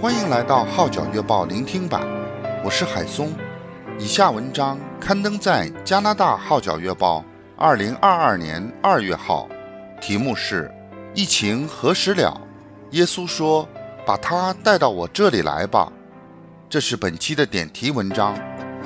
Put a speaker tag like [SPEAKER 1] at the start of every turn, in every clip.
[SPEAKER 1] 欢迎来到号角月报聆听版，我是海松。以下文章刊登在加拿大号角月报2022年2月号，题目是疫情何时了？耶稣说，把他带到我这里来吧。这是本期的点题文章。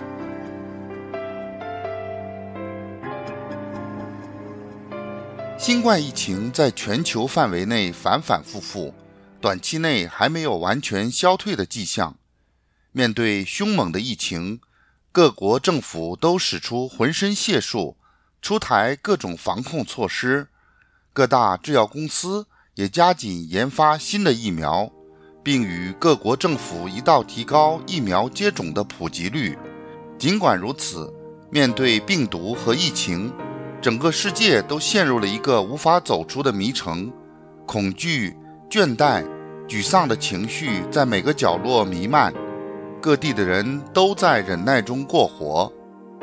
[SPEAKER 1] 新冠疫情在全球范围内反反复复，短期内还没有完全消退的迹象。面对凶猛的疫情，各国政府都使出浑身解数，出台各种防控措施。各大制药公司也加紧研发新的疫苗，并与各国政府一道提高疫苗接种的普及率。尽管如此，面对病毒和疫情，整个世界都陷入了一个无法走出的迷城，恐惧、倦怠、沮丧的情绪在每个角落弥漫，各地的人都在忍耐中过活。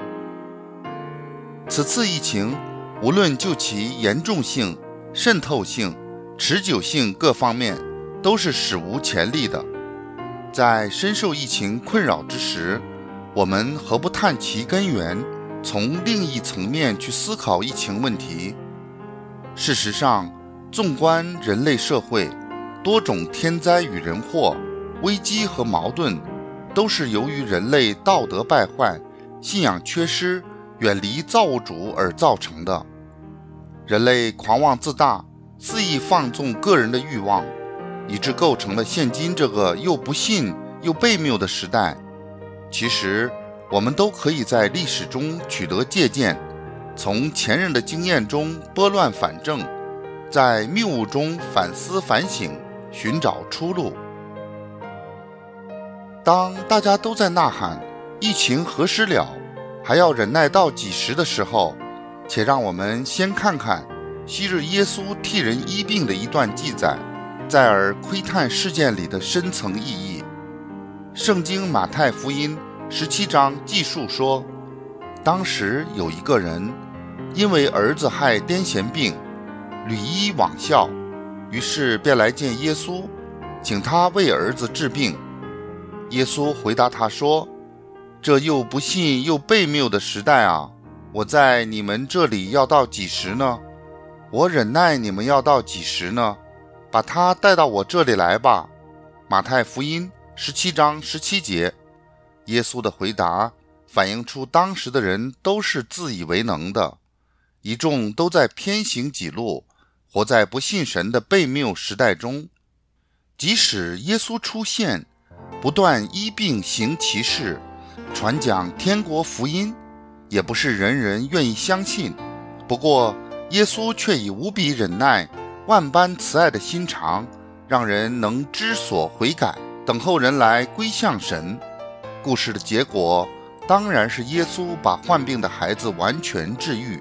[SPEAKER 1] 此次疫情，无论就其严重性、渗透性、持久性各方面，都是史无前例的。在深受疫情困扰之时，我们何不探其根源，从另一层面去思考疫情问题？事实上，纵观人类社会，多种天灾与人祸、危机和矛盾，都是由于人类道德败坏、信仰缺失、远离造物主而造成的。人类狂妄自大，肆意放纵个人的欲望，以致构成了现今这个又不信又悖谬的时代。其实，我们都可以在历史中取得借鉴，从前人的经验中拨乱反正，在谬误中反思反省，寻找出路。当大家都在呐喊疫情何时了，还要忍耐到几时的时候，且让我们先看看昔日耶稣替人医病的一段记载，再而窥探事件里的深层意义。圣经马太福音17章记述说，当时有一个人，因为儿子害癫痫病，屡医罔效，于是便来见耶稣，请他为儿子治病。耶稣回答他说，这又不信又悖谬的时代啊，我在你们这里要到几时呢？我忍耐你们要到几时呢？把他带到我这里来吧。马太福音17章17节。耶稣的回答反映出当时的人都是自以为能的，一众都在偏行己路，活在不信神的悖谬时代中。即使耶稣出现，不断医病行其事，传讲天国福音，也不是人人愿意相信。不过耶稣却以无比忍耐、万般慈爱的心肠，让人能知所悔改，等候人来归向神。故事的结果当然是耶稣把患病的孩子完全治愈。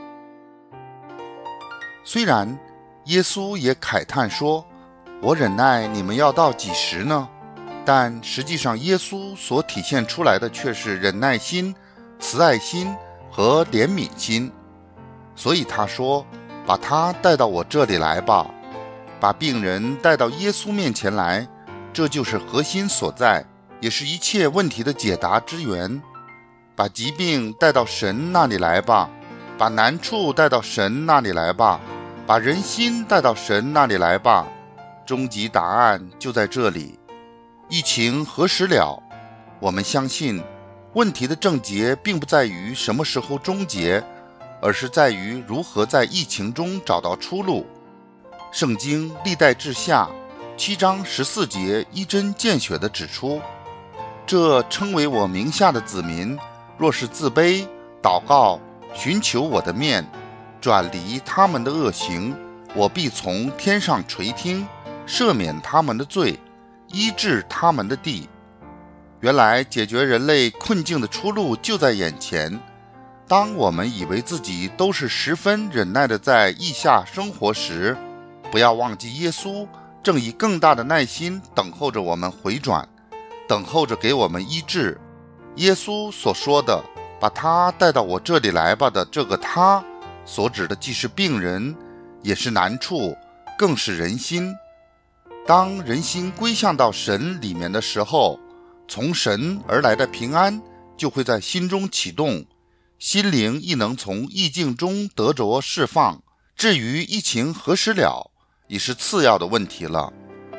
[SPEAKER 1] 虽然耶稣也慨叹说，我忍耐你们要到几时呢？但实际上耶稣所体现出来的却是忍耐心、慈爱心和怜悯心。所以他说，把他带到我这里来吧。把病人带到耶稣面前来，这就是核心所在，也是一切问题的解答之源。把疾病带到神那里来吧，把难处带到神那里来吧，把人心带到神那里来吧。终极答案就在这里。疫情何时了？我们相信，问题的症结并不在于什么时候终结，而是在于如何在疫情中找到出路。圣经历代志下7章14节一针见血地指出，这称为我名下的子民，若是自卑、祷告、寻求我的面，转离他们的恶行，我必从天上垂听，赦免他们的罪，医治他们的地。原来解决人类困境的出路就在眼前。当我们以为自己都是十分忍耐的在疫下生活时，不要忘记耶稣正以更大的耐心等候着我们回转，等候着给我们医治。耶稣所说的把他带到我这里来吧的这个他，所指的既是病人，也是难处，更是人心。 当人心归向到神里面的时候，从神而来的平安就会在心中启动，心灵亦能从意境中得着释放。至于疫情何时了，已是次要的问题了。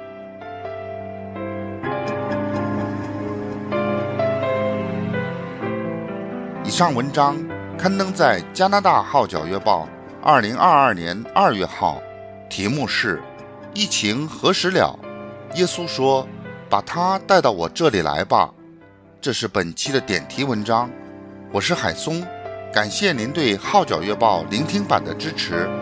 [SPEAKER 1] 以上文章刊登在加拿大号角月报2022年2月号，题目是疫情何时了？耶稣说，把他带到我这里来吧。这是本期的点题文章，我是海松，感谢您对号角月报聆听版的支持。